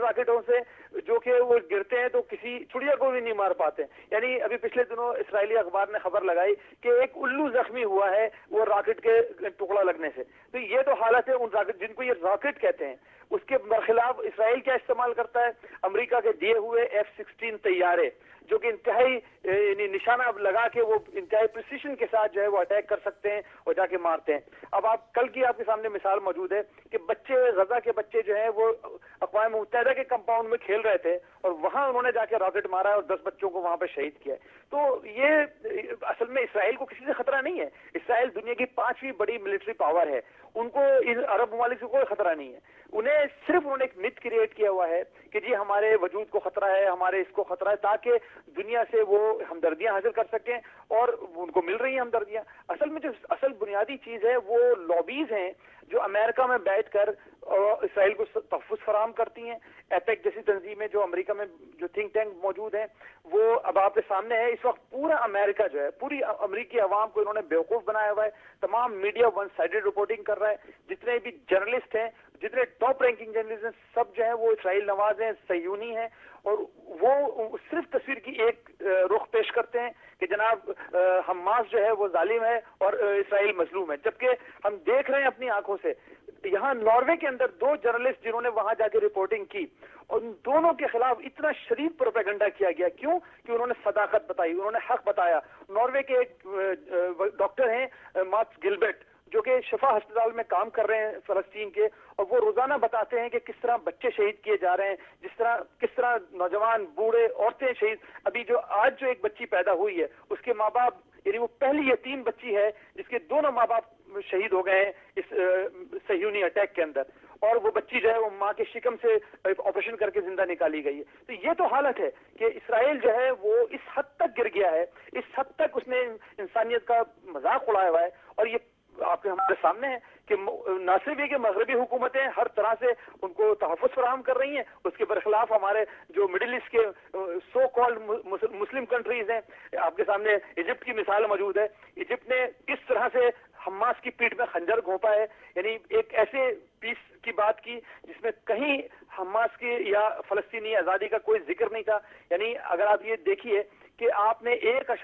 राकेटों से जो कि वो गिरते हैं तो किसी चिड़िया को भी नहीं मार पाते। यानी अभी पिछले दिनों इसराइली अखबार ने खबर लगाई कि एक उल्लू जख्मी हुआ है वो रॉकेट के टुकड़ा लगने से। तो ये तो हालत है उन रॉकेट, जिनको ये रॉकेट कहते हैं, उसके बरखिलाफ इसराइल क्या इस्तेमाल करता है? अमेरिका के दिए हुए F-16 तैयारे, जो कि इंतहाई निशाना लगा के वो इंतहाई प्रिसीशन के साथ जो है वो अटैक कर सकते हैं और जाके मारते हैं। अब आप कल की आपके सामने मिसाल मौजूद है कि बच्चे, गजा के बच्चे जो हैं वो अक़वाम मुत्तहिदा के कंपाउंड में खेल रहे थे और वहां उन्होंने जाके रॉकेट मारा है और 10 बच्चों को वहां पे शहीद किया है। तो ये असल में इसराइल को किसी से खतरा नहीं है। इसराइल दुनिया की 5वीं बड़ी मिलिट्री पावर है, उनको इन अरब ममालिक से कोई खतरा नहीं है। उन्हें सिर्फ उन्होंने एक मिथ क्रिएट किया हुआ है कि जी हमारे वजूद को खतरा है, हमारे इसको खतरा है, ताकि दुनिया से वो हमदर्दियां हासिल कर सकें, और उनको मिल रही हैं हमदर्दियां। असल में जो असल बुनियादी चीज है वो लॉबीज हैं जो अमेरिका में बैठकर इसराइल को तहफ़्फ़ुज़ फराहम करती हैं। एपेक जैसी तंजीमें जो अमेरिका में जो थिंक टैंक मौजूद हैं वो अब आपके सामने है। इस वक्त पूरा अमेरिका जो है, पूरी अमेरिकी अवाम को इन्होंने बेवकूफ़ बनाया हुआ है। तमाम मीडिया वन साइडेड रिपोर्टिंग कर रहा है। जितने भी जर्नलिस्ट हैं, जितने टॉप रैंकिंग जर्नलिस्ट हैं, सब जो है वो इसराइल नवाज हैं, सयूनी हैं, और वो सिर्फ तस्वीर की एक रुख पेश करते हैं कि जनाब हमास जो है वो जालिम है और इसराइल मजलूम है। जबकि हम देख रहे हैं अपनी आंखों से, यहाँ नॉर्वे के अंदर 2 जर्नलिस्ट जिन्होंने वहां जाके रिपोर्टिंग की, और उन दोनों के खिलाफ इतना शदीद प्रोपेगेंडा किया गया। क्यों? कि उन्होंने सदाकत बताई, उन्होंने हक बताया। नॉर्वे के एक डॉक्टर हैं मार्क्स गिलबर्ट, जो कि शिफा अस्पताल में काम कर रहे हैं फलस्तीन के, और वो रोजाना बताते हैं कि किस तरह बच्चे शहीद किए जा रहे हैं, किस तरह नौजवान, बूढ़े, औरतें शहीद। अभी जो आज जो एक बच्ची पैदा हुई है उसके माँ बाप, यानी वो पहली यतीम बच्ची है जिसके दोनों माँ बाप शहीद हो गए हैं इस सह्यूनी अटैक के अंदर, और वो बच्ची जो है वो माँ के शिकम से ऑपरेशन करके जिंदा निकाली गई है। तो ये तो हालत है कि इसराइल जो है वो इस हद तक गिर गया है, इस हद तक उसने इंसानियत का मजाक उड़ाया हुआ है। और ये आपके हमारे सामने है कि न सिर्फ ये कि मगरबी हुकूमतें हर तरह से उनको तहफ़्फ़ुज़ फराहम कर रही हैं, उसके बरखिलाफ हमारे जो मिडिल ईस्ट के सो कॉल्ड मुस्लिम कंट्रीज हैं, आपके सामने इजिप्ट की मिसाल मौजूद है। इजिप्ट ने किस तरह से हमास की पीठ में खंजर घोंपा है, यानी एक ऐसे पीस की बात की जिसमें कहीं हमास की या फलस्तीनी आज़ादी का कोई जिक्र नहीं था। यानी अगर आप ये देखिए कि आपने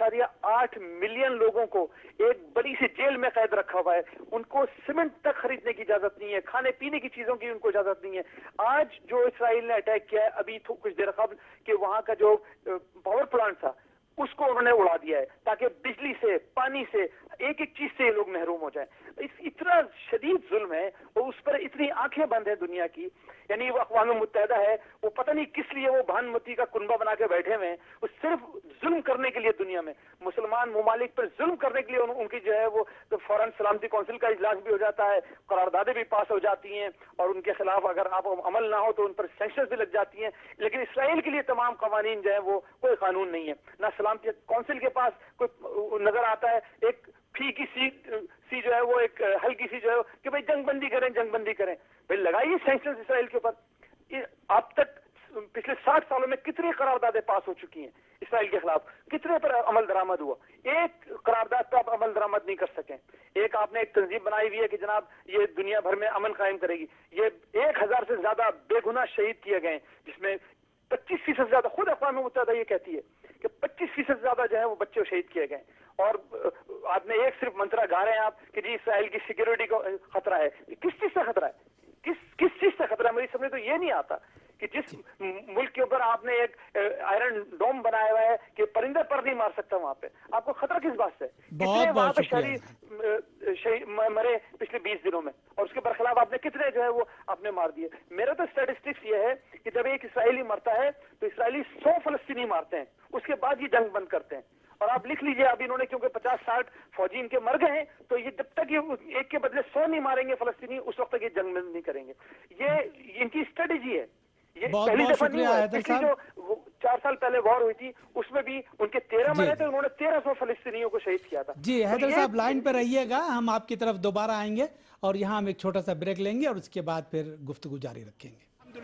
1.8 मिलियन लोगों को एक बड़ी सी जेल में कैद रखा हुआ है, उनको सीमेंट तक खरीदने की इजाजत नहीं है, खाने पीने की चीजों की उनको इजाजत नहीं है। आज जो इसराइल ने अटैक किया है अभी कुछ देर कबल, कि वहां का जो पावर प्लांट था उसको उन्होंने उड़ा दिया है ताकि बिजली से, पानी से, एक एक चीज से ये लोग महरूम हो जाएं। इतना शदीद जुल्म है और उस पर इतनी आंखें बंद है दुनिया की। यानी वो अक़वाम मुत्तहिदा है, वो पता नहीं किस लिए वो भानुमती का कुनबा बना के बैठे हुए हैं, वो सिर्फ जुल्म करने के लिए दुनिया में मुसलमान ममालिक पर जुल्म करने के लिए उनकी जो है वो तो फौरन सलामती कौंसिल का इजलास भी हो जाता है, करारदादें भी पास हो जाती हैं, और उनके खिलाफ अगर आप अमल ना हो तो उन पर सैंक्शंस भी लग जाती हैं। लेकिन इसराइल के लिए तमाम कवानीन जो है वो कोई कानून नहीं है, ना सलामती कौंसिल के पास कोई नजर आता है। एक फीकी सी जो है वो एक हल्की सी जो है कि भाई जंगबंदी करें, भाई लगाइए सैंक्शंस इसराइल के ऊपर। अब तक पिछले 60 सालों में कितनी करारदादें पास हो चुकी हैं इसराइल के खिलाफ, कितने पर अमल दरामद हुआ? एक करारदाद पर आप अमल दरामद नहीं कर सकें। एक आपने एक तंजीम बनाई हुई है कि जनाब ये दुनिया भर में अमन कायम करेगी, ये 1000 से ज्यादा बेगुनाह शहीद किए गए, जिसमें 25% से ज्यादा, खुद अक़वाम मुत्तहिदा ये कहती है कि 25% से ज्यादा जो है वो बच्चे शहीद किए गए। और आपने एक सिर्फ मंत्रा गा रहे हैं आप कि जी इसराइल की सिक्योरिटी को खतरा है। किस चीज से खतरा है? किस चीज से खतरा है? मेरी समझ तो ये नहीं आता कि जिस मुल्क के ऊपर आपने एक आयरन डोम बनाया हुआ है कि परिंदे पर नहीं मार सकता, वहां पे आपको खतरा किस बात से? कितने वहां पे शहरी मरे पिछले 20 दिनों में, और उसके बरखिलाफ आपने कितने जो है वो आपने मार दिए। मेरा तो स्टैटिस्टिक्स ये है कि जब एक इसराइली मरता है तो इसराइली 100 फलस्तीनी मारते हैं, उसके बाद ये जंग बंद करते हैं। और आप लिख लीजिए, अभी इन्होंने क्योंकि 50-60 फौजी इनके मर गए हैं, तो ये जब तक ये एक के बदले 100 नहीं मारेंगे फलस्तीनी, उस वक्त तक ये जंग बंद नहीं करेंगे। ये इनकी स्ट्रेटेजी है। ये पहली दफा नहीं हुआ। पिछली जो 4 साल पहले वॉर हुई थी उसमें भी उनके 13 मरे थे, उन्होंने 1300 फलस्तीनियों को शहीद किया था। जी हैदर साहब, लाइन पर रहिएगा, हम आपकी तरफ दोबारा आएंगे और यहाँ हम एक छोटा सा ब्रेक लेंगे और उसके बाद फिर गुफ्तगू जारी रखेंगे।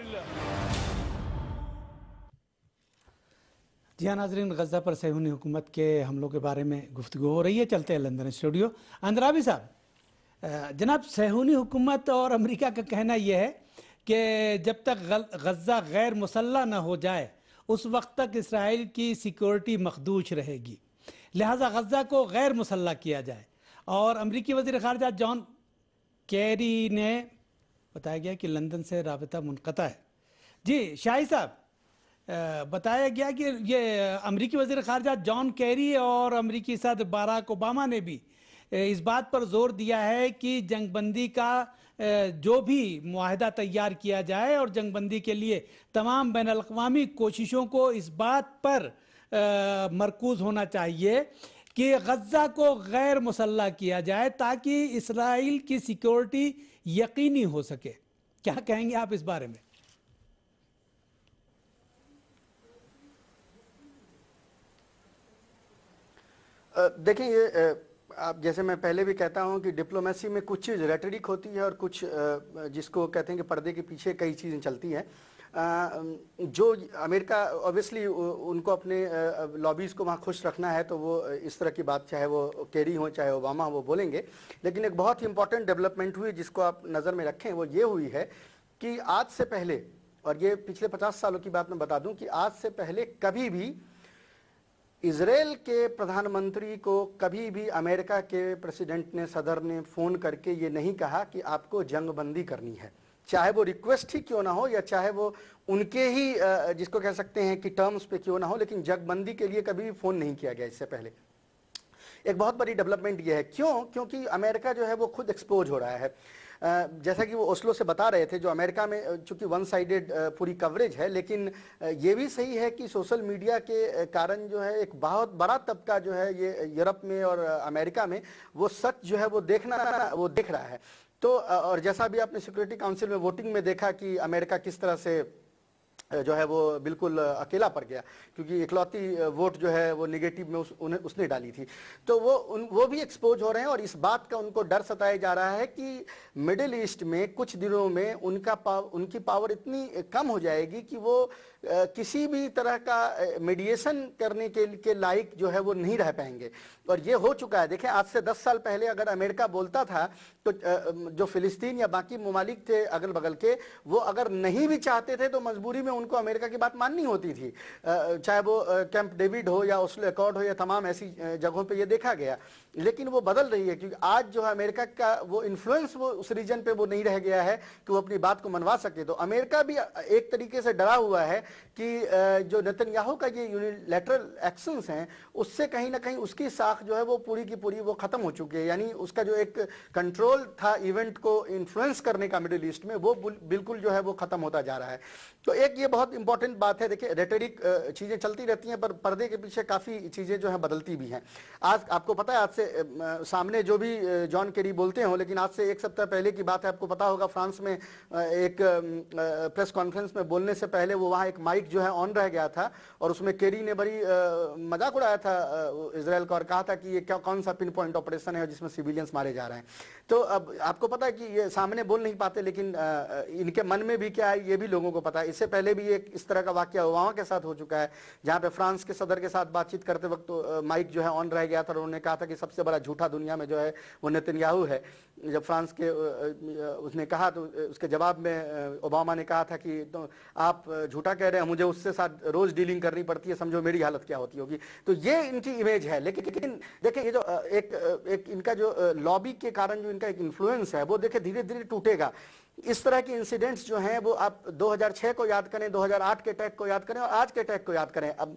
जी हाँ नाजरीन, गजा पर सह्यूनी हुकूमत के हमलों के बारे में गुफ्तगू हो रही है। चलते हैं लंदन स्टूडियो। अंद्राबी साहब, जनाब सह्यूनी हुकूमत और अमेरिका का कहना यह है کہ جب تک غزہ غیر مسلح نہ ہو جائے اس وقت تک اسرائیل کی سیکورٹی مخدوش رہے گی، لہٰذا غزہ کو غیر مسلح کیا جائے۔ اور امریکی وزیر خارجہ جان کیری نے بتایا گیا کہ لندن سے رابطہ منقطع ہے۔ جی شاہی صاحب، بتایا گیا کہ یہ امریکی وزیر خارجہ جان کیری اور امریکی صدر باراک اوباما نے بھی اس بات پر زور دیا ہے کہ جنگ بندی کا جو بھی معاہدہ تیار کیا جائے اور جنگ بندی کے لیے تمام بین الاقوامی کوششوں کو اس بات پر مرکوز ہونا چاہیے کہ غزہ کو غیر مسلح کیا جائے تاکہ اسرائیل کی سیکورٹی یقینی ہو سکے۔ کیا کہیں گے آپ اس بارے میں؟ دیکھیں، یہ آپ جیسے میں پہلے بھی کہتا ہوں کہ ڈپلومیسی میں کچھ چیز ریٹرک ہوتی ہے اور کچھ جس کو کہتے ہیں کہ پردے کے پیچھے کئی چیزیں چلتی ہیں۔ جو امریکہ اوبیسلی ان کو اپنے لابیز کو وہاں خوش رکھنا ہے تو وہ اس طرح کی بات چاہے وہ کیری ہوں چاہے اوباما وہ بولیں گے، لیکن ایک بہت ہی امپورٹنٹ ڈیولپمنٹ ہوئی جس کو آپ نظر میں رکھیں، وہ یہ ہوئی ہے کہ آج سے پہلے، اور یہ پچھلے 50 سالوں کی بات میں بتا دوں کہ آج سے پہلے کبھی بھی اسرائیل کے پردھان منتری کو کبھی بھی امریکہ کے پریسیڈنٹ نے، صدر نے فون کر کے یہ نہیں کہا کہ آپ کو جنگ بندی کرنی ہے، چاہے وہ ریکویسٹ ہی کیوں نہ ہو یا چاہے وہ ان کے ہی جس کو کہہ سکتے ہیں کہ ٹرمز پہ کیوں نہ ہو، لیکن جنگ بندی کے لیے کبھی بھی فون نہیں کیا گیا اس سے پہلے۔ ایک بہت بڑی ڈیولپمنٹ یہ ہے، کیونکہ امریکہ جو ہے وہ خود ایکسپوز ہو رہا ہے۔ جیسا کہ وہ اوسلو سے بتا رہے تھے، جو امریکہ میں چونکہ ون سائیڈڈ پوری کوریج ہے، لیکن یہ بھی صحیح ہے کہ سوشل میڈیا کے کارن جو ہے ایک بہت بڑا طبقہ جو ہے یہ یورپ میں اور امریکہ میں وہ سچ جو ہے وہ دیکھ رہا ہے۔ تو اور جیسا بھی آپ نے سیکورٹی کاؤنسل میں ووٹنگ میں دیکھا کہ امریکہ کس طرح سے جو ہے وہ بالکل اکیلا پڑ گیا، کیونکہ اکلوتی ووٹ جو ہے وہ نگیٹو میں اس نے ڈالی تھی، تو وہ بھی ایکسپوز ہو رہے ہیں، اور اس بات کا ان کو ڈر ستایا جا رہا ہے کہ مڈل ایسٹ میں کچھ دنوں میں ان کی پاور اتنی کم ہو جائے گی کہ وہ کسی بھی طرح کا میڈییشن کرنے کے لائق جو ہے وہ نہیں رہ پائیں گے، اور یہ ہو چکا ہے۔ دیکھیں، آج سے 10 سال پہلے اگر امریکہ بولتا تھا تو جو فلسطین یا باقی ممالک تھے اگل بغل کے، وہ اگر نہیں بھی چاہتے تھے تو مجبوری میں ان کو امریکہ کی بات ماننی ہوتی تھی، چاہے وہ کیمپ ڈیوڈ ہو یا اوسلو ایکارڈ ہو یا تمام ایسی جگہوں پہ یہ دیکھا گیا۔ لیکن وہ بدل رہی ہے، کیونکہ آج جو ہے امریکہ کا وہ انفلوئنس وہ اس ریجن پہ وہ نہیں رہ گیا ہے کہ وہ اپنی بات کو منوا سکے۔ تو امریکہ بھی ایک طریقے سے ڈرا ہوا ہے کہ جو نیتن یاہو کا یہ یونیلیٹرل ایکشنز ہیں اس سے کہیں نہ کہیں اس کی ساکھ جو ہے وہ پوری کی پوری وہ ختم ہو چکی ہے، یعنی اس کا جو ایک کنٹرول تھا ایونٹ کو انفلوئنس کرنے کا مڈل ایسٹ میں، وہ بالکل جو ہے وہ ختم ہوتا جا رہا ہے۔ تو ایک یہ بہت امپورٹنٹ بات ہے۔ دیکھیں، ریٹرک چیزیں چلتی رہتی ہیں پر پردے کے پیچھے کافی چیزیں جو ہیں بدلتی بھی ہیں۔ آج آپ کو پتہ ہے، آج سے سامنے جو بھی جان کیری بولتے ہوں، لیکن آج سے ایک ہفتہ پہلے کی بات ہے، آپ کو پتہ ہوگا فرانس میں ایک پریس کانفرنس میں بولنے سے پہلے وہ وہاں ایک مائک جو ہے آن رہ گیا تھا، اور اس میں کیری نے بڑی مذاق اڑایا تھا اسرائیل کا اور کہا تھا کہ یہ کون سا پن پوائنٹ آپریشن ہے جس میں سیویلینز مارے جا رہے ہیں۔ تو اب آپ کو پتہ ہے کہ یہ سامنے بول نہیں پاتے، لیکن ان کے من میں بھی کیا ہے یہ بھی لوگوں کو پتہ ہے۔ اس سے پہلے بھی ایک اس طرح کا واقعہ اوباما کے ساتھ ہو چکا ہے، جہاں پہ فرانس کے صدر کے ساتھ بات چیت کرتے وقت مائک جو ہے آن رہ گیا تھا، اور انہوں نے کہا تھا کہ سب سے بڑا جھوٹا دنیا میں جو ہے وہ نیتن یاہو ہے۔ جب فرانس کے اس نے کہا تو اس کے جواب میں اوباما نے کہا تھا کہ آپ جھوٹا کہہ رہے ہیں، مجھے اس سے ساتھ روز ڈیلنگ کرنی پڑتی ہے، سمجھو میری حالت کیا ہوتی ہوگی۔ تو یہ ان کی امیج ہے، لیکن دیکھیں یہ جو ایک ان کا جو لابی کے کارن جو ان کا ایک انفلوئنس ہے وہ دیکھیں دھیرے دھیرے ٹوٹے گا۔ اس طرح کے انسیڈنٹس جو ہیں وہ آپ 2006 کو یاد کریں، 2008 کے اٹیک کو یاد کریں اور آج کے اٹیک کو یاد کریں۔ اب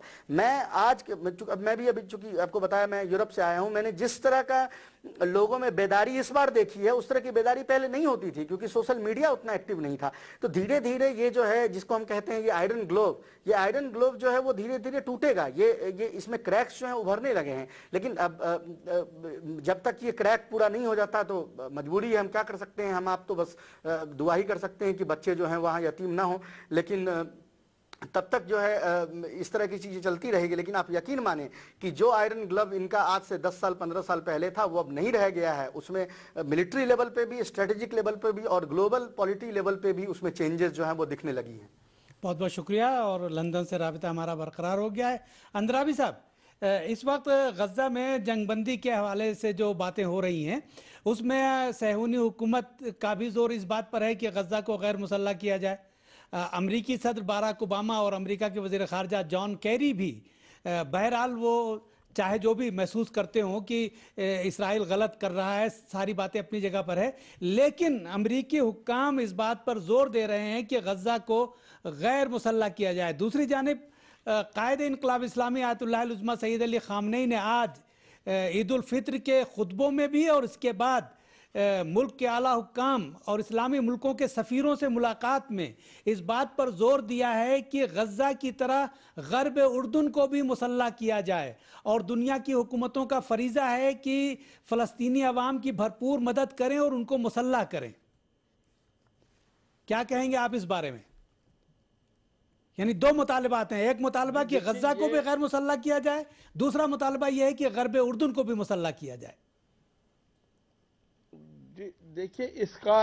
میں بھی ابھی چونکہ آپ کو بتایا میں یورپ سے آیا ہوں، میں نے جس طرح کا لوگوں میں بیداری اس بار دیکھی ہے اس طرح کی بیداری پہلے نہیں ہوتی تھی، کیونکہ سوشل میڈیا اتنا ایکٹیو نہیں تھا۔ تو دھیرے دھیرے یہ جو ہے جس کو ہم کہتے ہیں یہ آئرن گلوب جو ہے وہ دھیرے دھیرے ٹوٹے گا۔ یہ اس میں کریکس جو ہیں ابھرنے لگے ہیں، لیکن اب جب تک یہ کریک پورا نہیں ہو جاتا تو مجبوری ہے، ہم کیا کر سکتے ہیں؟ ہم آپ تو بس دعا ہی کر سکتے ہیں کہ بچے جو ہیں وہاں یتیم نہ ہوں، لیکن تب تک جو ہے اس طرح کی چیزیں چلتی رہے گی۔ لیکن آپ یقین مانیں کہ جو آئرن گلو ان کا آج سے 10 سال 15 سال پہلے تھا وہ اب نہیں رہ گیا ہے۔ اس میں ملٹری لیول پہ بھی، اسٹریٹجک لیول پہ بھی اور گلوبل پالیٹی لیول پہ بھی اس میں چینجز جو ہیں وہ دکھنے لگی ہیں۔ بہت بہت شکریہ، اور لندن سے رابطہ ہمارا برقرار ہو گیا ہے۔ اندرابی صاحب، इस वक्त गज़ा में जंगबंदी के हवाले से जो बातें हो रही हैं उसमें सहूनी हुकूमत का भी जोर इस बात पर है कि गज़ा को गैर मुसल्लह किया जाए। अमरीकी सदर बाराक ओबामा और अमरीका के वज़ीर ख़ारजा जॉन कैरी भी बहरहाल वो चाहे जो भी महसूस करते हों कि इसराइल गलत कर रहा है, सारी बातें अपनी जगह पर है, लेकिन अमरीकी हुक्काम इस बात पर जोर दे रहे हैं कि गज़ा को गैर मुसल्लह किया जाए। दूसरी जानिब कायद इनकलाब इस्लामी Ayatollah al Uzma Sayyed Ali Khamenei ने आज ईद उल फित्र के खुतबों में भी और इसके बाद मुल्क के आला हुक्काम और इस्लामी मुल्कों के सफ़ीरों से मुलाकात में इस बात पर जोर दिया है कि गज़ा की तरह ग़र्ब उर्दुन को भी मुसल्लह किया जाए और दुनिया की हुकूमतों का फरीज़ा है कि फ़लस्तीनी अवाम की भरपूर मदद करें और उनको मुसल्लह करें। क्या कहेंगे आप इस बारे में? यानी दो मुतालबात हैं, एक मुतालबा कि गज़ा को भी गैर मुसल्लह किया जाए, दूसरा मुतालबा यह है कि ग़र्ब उर्दुन को भी मुसल्लह किया जाए। देखिए, इसका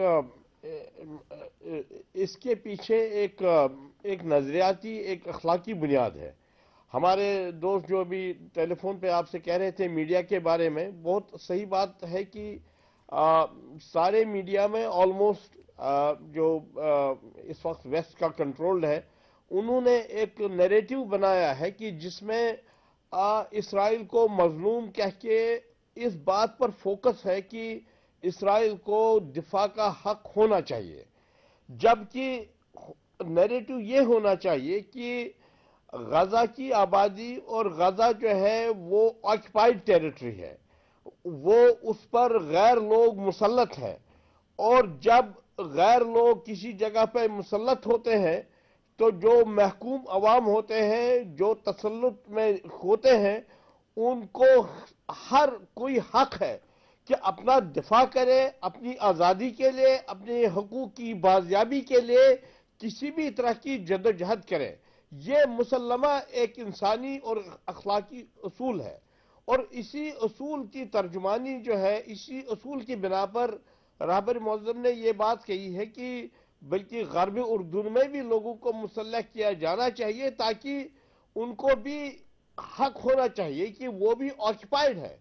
इसके पीछे एक नजरियाती, एक अखलाकी बुनियाद है। हमारे दोस्त जो अभी टेलीफोन पे आपसे कह रहे थे मीडिया के बारे में, बहुत सही बात है कि सारे मीडिया में ऑलमोस्ट जो इस वक्त वेस्ट का कंट्रोल्ड है, उन्होंने एक नैरेटिव बनाया है कि जिसमें इसराइल को मजलूम कह के इस बात पर फोकस है कि इसराइल को दिफा का हक होना चाहिए, जबकि नैरेटिव ये होना चाहिए कि गजा की आबादी और गजा जो है वो ऑक्युपाइड टेरिटरी है, वो उस पर गैर लोग मुसल्लत है, और जब गैर लोग किसी जगह पर मुसल्लत होते हैं तो जो महकूम अवाम होते हैं, जो तसल्लुत में होते हैं, उनको हर कोई हक है कि अपना दिफा करे, अपनी आज़ादी के लिए, अपने हकूक़ की बाजियाबी के लिए किसी भी तरह की जद्दोजहद करे। ये मुसल्लमा एक इंसानी और अखलाकी उसूल है, और इसी उसूल की तर्जुमानी जो है, इसी उसूल की बिना पर रहबर मुअज़्ज़म ने ये बात कही है कि बल्कि ग़र्ब उर्दुन में भी लोगों को मुसल्लह किया जाना चाहिए, ताकि उनको भी हक होना चाहिए कि वो भी ऑक्युपाइड है।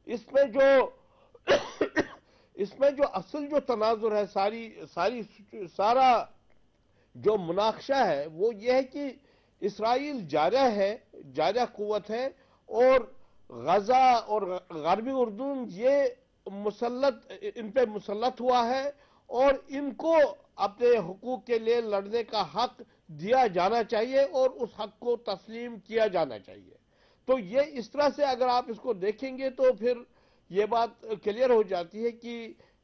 इसमें जो असल जो तनाजुर है, सारा जो मुनाक़शा है, वो ये है कि इसराइल जारिया है, जारिया कुव्वत है, और गजा और ग़र्बी उर्दुन ये इन पे मुसल्लत हुआ है, और इनको अपने हुकूक के लिए लड़ने का हक दिया जाना चाहिए और उस हक को तस्लीम किया जाना चाहिए। तो ये इस तरह से अगर आप इसको देखेंगे तो फिर ये बात क्लियर हो जाती है कि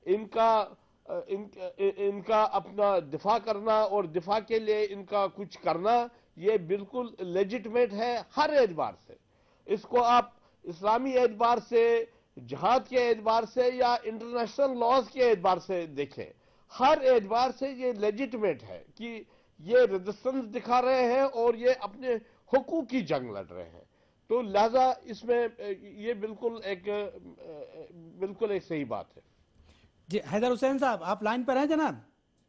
इनका अपना दिफा करना और दिफा के लिए इनका कुछ करना ये बिल्कुल लेजिटिमेट है हर एतबार से। इसको आप इस्लामी एतबार से, जहाद के एतबार से या इंटरनेशनल लॉज के एतबार से देखें, हर एतबार से ये लेजिटिमेट है कि ये रेजिस्टेंस दिखा रहे हैं और ये अपने हुकूक की जंग लड़ रहे हैं। तो लिहाजा इसमें ये बिल्कुल एक सही बात है। जी हैदर हुसैन साहब, आप लाइन पर हैं जनाब?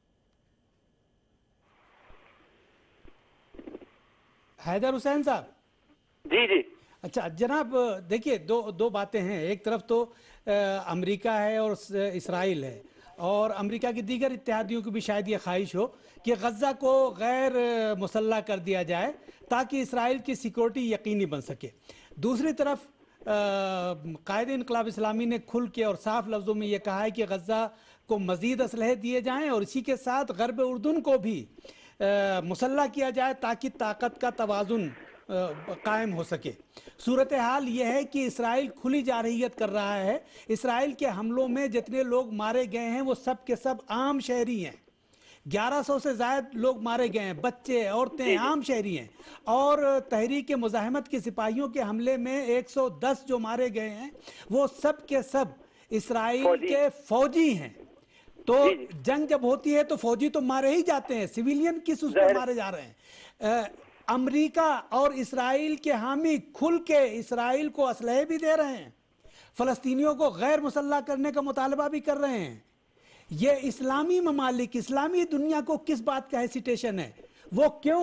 हैदर हुसैन साहब? जी जी। अच्छा जनाब, देखिए दो बातें हैं। एक तरफ तो अमेरिका है और इसराइल है, और अमेरिका की दीगर इत्तेहादियों की भी शायद ये ख्वाहिश हो कि गज़ा को गैर मुसल्लह कर दिया जाए ताकि इसराइल की सिक्योरिटी यकीनी बन सके। दूसरी तरफ कायद इनकलाब इस्लामी ने खुल के और साफ लफ्ज़ों में ये कहा है कि गज़ा को मज़ीद असलहे दिए जाएँ और इसी के साथ ग़र्ब उर्दुन को भी मुसल्लह किया जाए ताकि ताकत का तवाज़ुन कायम हो सके। सूरत हाल ये है कि इसराइल खुली जारहियत कर रहा है। इसराइल के हमलों में जितने लोग मारे गए हैं वो सब के सब आम शहरी हैं। 1100 से ज़ायद लोग मारे गए हैं, बच्चे, औरतें, आम शहरी हैं। और तहरीक मुज़ाहमत के सिपाहियों के हमले में 110 जो मारे गए हैं वो सब के सब इसराइल के फौजी हैं। तो जंग जब होती है तो फौजी तो मारे ही जाते हैं, सिविलियन किस उस पर मारे जा रहे हैं। अमेरिका और इसराइल के हामी खुल के इसराइल को असलहे भी दे रहे हैं, फ़लस्तीनियों को गैर मुसल्लह करने का मुतालबा भी कर रहे हैं। ये इस्लामी ममालिक, इस्लामी दुनिया को किस बात का हेसिटेशन है? वो क्यों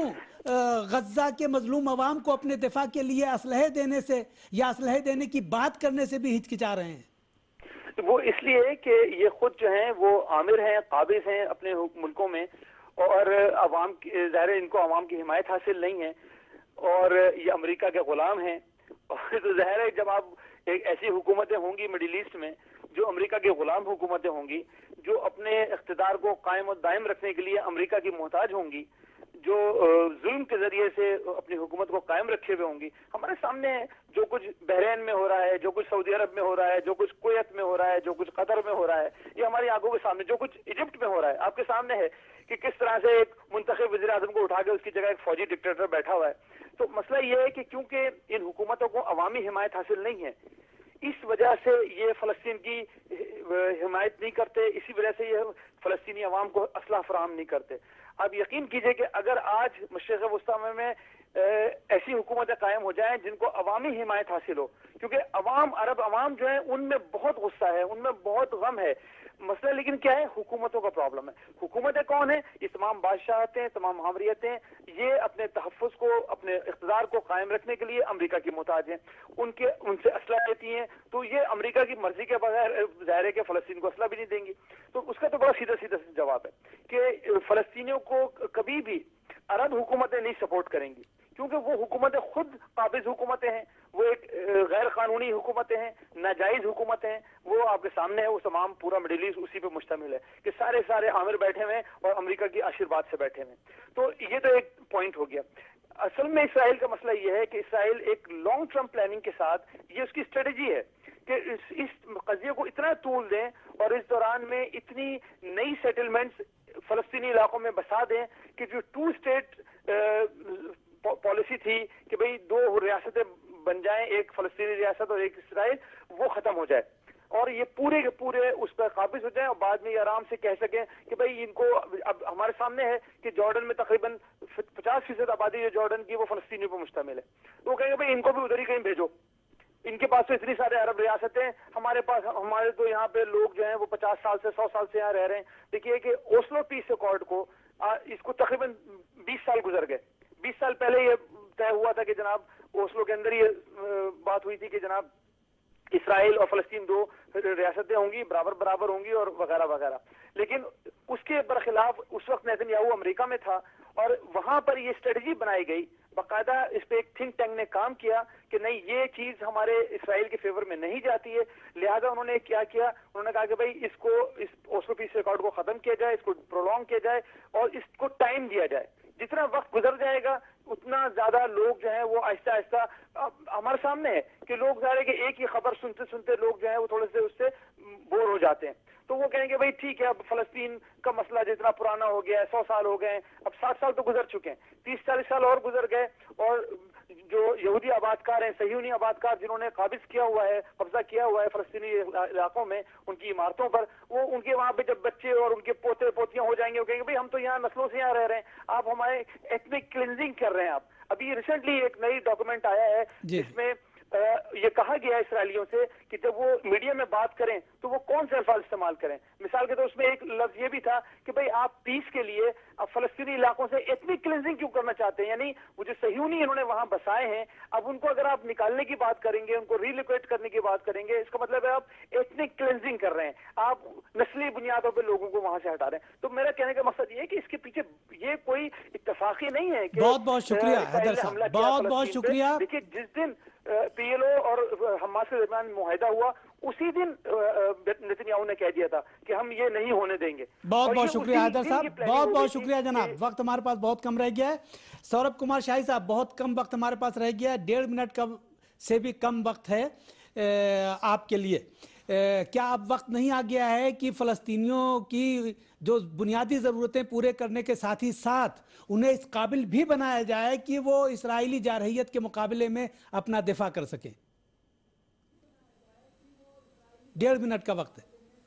غزہ کے مظلوم عوام کو اپنے دفاع کے لیے اسلحے دینے سے یا اسلحے دینے کی بات کرنے سے بھی ہچکچا رہے ہیں؟ وہ اس لیے کہ یہ خود جو ہیں وہ عامر ہیں، قابض ہیں اپنے ملکوں میں، اور عوام ظاہر ان کو عوام کی حمایت حاصل نہیں ہے، اور یہ امریکہ کے غلام ہیں. اور تو ظاہر ہے جب آپ ایک ایسی حکومتیں ہوں گی مڈل ایسٹ میں جو امریکہ کے غلام حکومتیں ہوں گی، جو اپنے اقتدار کو قائم و دائم رکھنے کے لیے امریکہ کی محتاج ہوں گی، جو ظلم کے ذریعے سے اپنی حکومت کو قائم رکھے ہوئے ہوں گی. ہمارے سامنے جو کچھ بحرین میں ہو رہا ہے، جو کچھ سعودی عرب میں ہو رہا ہے، جو کچھ کویت میں ہو رہا ہے، جو کچھ قطر میں ہو رہا ہے، یہ ہماری آنکھوں کے سامنے، جو کچھ ایجپٹ میں ہو رہا ہے آپ کے سامنے ہے کہ کس طرح سے ایک منتخب وزیر اعظم کو اٹھا کے اس کی جگہ ایک فوجی ڈکٹیٹر بیٹھا ہوا ہے. تو مسئلہ یہ ہے کہ کیونکہ ان حکومتوں کو عوامی حمایت حاصل نہیں ہے، اس وجہ سے یہ فلسطین کی حمایت نہیں کرتے، اسی وجہ سے یہ فلسطینی عوام کو اسلحہ فراہم نہیں کرتے. آپ یقین کیجئے کہ اگر آج مشرق وسطی میں ایسی حکومتیں قائم ہو جائیں جن کو عوامی حمایت حاصل ہو، کیونکہ عرب عوام جو ہیں ان میں بہت غصہ ہے، ان میں بہت غم ہے. مسئلہ لیکن کیا ہے؟ حکومتوں کا پرابلم ہے. حکومتیں کون ہیں؟ یہ تمام بادشاہتیں، تمام معمریتیں، یہ اپنے تحفظ کو، اپنے اقتدار کو قائم رکھنے کے لیے امریکہ کی محتاج ہیں. ان سے اسلحہ لیتی ہیں، تو یہ امریکہ کی مرضی کے بغیر ظاہر ہے کہ فلسطین کو اسلحہ بھی نہیں دیں گی. تو اس کا تو بڑا سیدھا سیدھا جواب ہے کہ فلسطینیوں کو کبھی بھی عرب حکومتیں نہیں سپورٹ کریں گی، کیونکہ وہ حکومتیں خود قابض حکومتیں ہیں، وہ ایک غیر قانونی حکومتیں ہیں، ناجائز حکومتیں ہیں. وہ آپ کے سامنے ہے، وہ تمام پورا مڈل ایسٹ اسی پہ مشتمل ہے کہ سارے عامر بیٹھے ہوئے ہیں اور امریکہ کی آشیرواد سے بیٹھے ہوئے ہیں. تو یہ تو ایک پوائنٹ ہو گیا. اصل میں اسرائیل کا مسئلہ یہ ہے کہ اسرائیل ایک لانگ ٹرم پلاننگ کے ساتھ، یہ اس کی اسٹریٹجی ہے کہ اس قضیے کو اتنا طول دیں اور اس دوران میں اتنی نئی سیٹلمنٹس فلسطینی علاقوں میں بسا دیں کہ جو 2 اسٹیٹ پالیسی تھی کہ بھئی 2 ریاستیں بن جائیں، ایک فلسطینی ریاست اور ایک اسرائیل، وہ ختم ہو جائے اور یہ پورے کے پورے اس پر قابض ہو جائیں اور بعد میں یہ آرام سے کہہ سکیں کہ بھئی ان کو، اب ہمارے سامنے ہے کہ جارڈن میں تقریباً 50% آبادی جو جارڈن کی وہ فلسطینیوں پر مشتمل ہے. وہ کہیں گے بھئی ان کو بھی ادھر ہی کہیں بھیجو، ان کے پاس تو اتنی سارے عرب ریاستیں، ہمارے تو یہاں پہ لوگ جو ہیں وہ 50 سال سے 100 سال سے یہاں رہ رہے ہیں. دیکھیے کہ اوسلو پیس ایکارڈ کو اس کو تقریباً 20 سال گزر گئے. 20 سال پہلے یہ طے ہوا تھا کہ جناب اوسلو کے اندر یہ بات ہوئی تھی کہ جناب اسرائیل اور فلسطین 2 ریاستیں ہوں گی، برابر ہوں گی اور وغیرہ وغیرہ. لیکن اس کے برخلاف اس وقت نیتن یاہو امریکہ میں تھا اور وہاں پر یہ اسٹریٹجی بنائی گئی، باقاعدہ اس پہ ایک تھنک ٹینک نے کام کیا کہ نہیں، یہ چیز ہمارے اسرائیل کے فیور میں نہیں جاتی ہے. لہذا انہوں نے کیا کیا، انہوں نے کہا کہ بھئی اس اوسلو پیس ریکارڈ کو ختم کیا جائے، اس کو پرولونگ کیا جائے اور اس کو ٹائم دیا جائے. جتنا وقت گزر جائے گا اتنا زیادہ لوگ جو ہیں وہ آہستہ آہستہ، ہمارے سامنے ہے کہ لوگ ظاہر ہے کہ ایک ہی خبر سنتے سنتے لوگ جو ہیں وہ تھوڑے سے اس سے بور ہو جاتے ہیں. تو وہ کہیں گے بھئی ٹھیک ہے، اب فلسطین کا مسئلہ جتنا پرانا ہو گیا ہے، 100 سال ہو گئے ہیں، اب 60 سال تو گزر چکے ہیں، 30-40 سال اور گزر گئے، اور جو یہودی آبادکار ہیں، صہیونی آبادکار جنہوں نے قبضہ کیا ہوا ہے فلسطینی علاقوں میں ان کی عمارتوں پر، وہ ان کے وہاں پہ جب بچے اور ان کے پوتے پوتیاں ہو جائیں گے، وہ کہیں گے بھئی ہم تو یہاں نسلوں سے یہاں رہ رہے ہیں، آپ ہمارے ایتھنک کلینزنگ کر رہے ہیں. آپ ابھی ریسنٹلی ایک نئی ڈاکومنٹ آیا ہے جس میں یہ کہا گیا ہے اسرائیلیوں سے کہ جب وہ میڈیا میں بات کریں تو وہ کون سے الفاظ استعمال کریں. مثال کے طور اس میں ایک لفظ یہ بھی تھا کہ بھئی آپ پیس کے لیے اب فلسطینی علاقوں سے ایتھنک کلینزنگ کیوں کرنا چاہتے ہیں؟ یعنی وہ جو صہیونی انہوں نے وہاں بسائے ہیں، اب ان کو اگر آپ نکالنے کی بات کریں گے، ان کو ریلوکیٹ کرنے کی بات کریں گے، اس کا مطلب ہے آپ ایتھنک کلینزنگ کر رہے ہیں، آپ نسلی بنیادوں پہ لوگوں کو وہاں سے ہٹا رہے ہیں. تو میرا کہنے کا مقصد یہ ہے کہ اس کے پیچھے یہ کوئی اتفاقی نہیں ہے کہ بہت شکریہ حیدر صاحب، بہت شکریہ. دیکھیے جس دن پی ایل او اور حماس کے درمیان معاہدہ ہوا اسی دن نیتن یاہو نے کہہ دیا تھا کہ ہم یہ نہیں ہونے دیں گے. بہت شکریہ حیدر صاحب، بہت شکریہ جناب. وقت ہمارے پاس بہت کم رہ گیا ہے. سوربھ کمار شاہی صاحب، بہت کم وقت ہمارے پاس رہ گیا ہے، 1.5 منٹ کا سے بھی کم وقت ہے آپ کے لیے. کیا اب وقت نہیں آ گیا ہے کہ فلسطینیوں کی جو بنیادی ضرورتیں پورے کرنے کے ساتھ ہی ساتھ انہیں اس قابل بھی بنایا جائے کہ وہ اسرائیلی جارحیت کے مقابلے میں اپنا دفاع کر سکیں؟ 1.5 منٹ کا وقت ہے.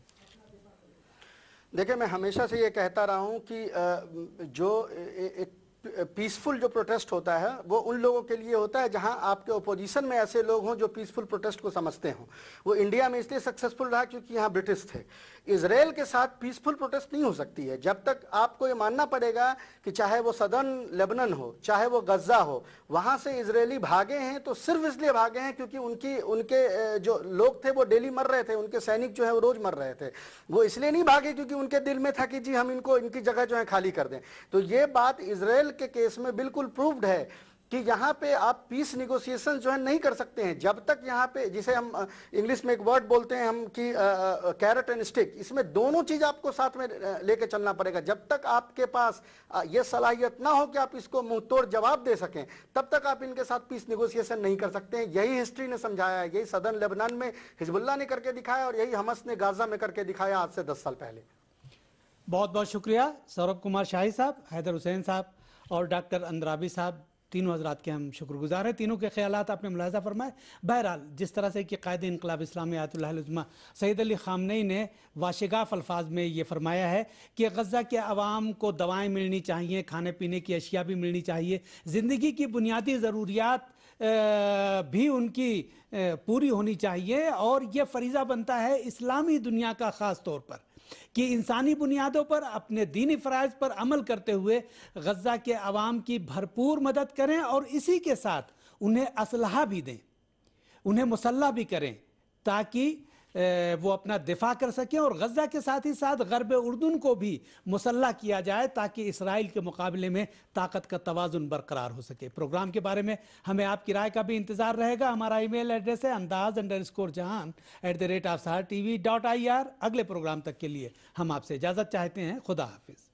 دیکھیں، میں ہمیشہ سے یہ کہتا رہا ہوں کہ جو ایک पीसफुल जो प्रोटेस्ट होता है वो उन लोगों के लिए होता है जहां आपके ओपोजिशन में ऐसे लोग हों जो पीसफुल प्रोटेस्ट को समझते हों। वो इंडिया में इसलिए सक्सेसफुल रहा क्योंकि यहाँ ब्रिटिश थे। इजराइल के साथ पीसफुल प्रोटेस्ट नहीं हो सकती है जब तक आपको ये मानना पड़ेगा कि चाहे वो सदर्न लेबनान हो, चाहे वो गज्जा हो, वहां से इजरायली भागे हैं तो सिर्फ इसलिए भागे हैं क्योंकि उनके जो लोग थे वो डेली मर रहे थे, उनके सैनिक जो है वो रोज मर रहे थे। वो इसलिए नहीं भागे क्योंकि उनके दिल में था कि जी हम इनकी जगह जो है खाली कर दें। तो ये बात इजराइल के केस में बिल्कुल प्रूव्ड है कि यहाँ पे आप पीस निगोशिएशन जो है नहीं कर सकते हैं जब तक यहाँ पे, जिसे हम इंग्लिश में एक वर्ड बोलते हैं हम कि कैरेट एंड स्टिक, इसमें दोनों चीज आपको साथ में लेके चलना पड़ेगा। जब तक आपके पास ये सलाहियत ना हो कि आप इसको मुंह तोड़ जवाब दे सकें, तब तक आप इनके साथ पीस निगोशिएशन नहीं कर सकते हैं। यही हिस्ट्री ने समझाया है, यही सदर्न लेबनान में हिजबुल्लाह ने करके दिखाया और यही हमस ने गाजा में करके दिखाया आज से 10 साल पहले। बहुत बहुत शुक्रिया सौरभ कुमार शाही साहब, हैदर हुसैन साहब और डॉक्टर अंद्राबी साहब, तीनों हजरात के हम शुक्रगुजार हैं। तीनों के ख्यालात आपने मुलाहिजा फरमाए। बहरहाल जिस तरह से कि कायदे इनकलाब इस्लामी Ayatollah Uzma Sayyed Ali Khamenei ने वाशिगाफ अल्फाज में ये फरमाया है कि गज़ा के अवाम को दवाएं मिलनी चाहिए, खाने पीने की अशिया भी मिलनी चाहिए, ज़िंदगी की बुनियादी ज़रूरियात भी उनकी पूरी होनी चाहिए। और ये फरीज़ा बनता है इस्लामी दुनिया का ख़ास तौर पर कि इंसानी बुनियादों पर अपने दीनी फ़राइज़ पर अमल करते हुए गज़ा के अवाम की भरपूर मदद करें और इसी के साथ उन्हें असलहा भी दें, उन्हें मुसल्लह भी करें ताकि वो अपना दिफा कर सकें। और गज़ा के साथ ही साथ गरब उर्दून को भी मुसल्लह किया जाए ताकि इसराइल के मुकाबले में ताकत का तवाज़ुन बरकरार हो सके। प्रोग्राम के बारे में हमें आपकी राय का भी इंतज़ार रहेगा। हमारा ईमेल एड्रेस है andaz_jahan@sahar tv.ir। अगले प्रोग्राम तक के लिए हम आपसे इजाज़त चाहते हैं। खुदा हाफिज़।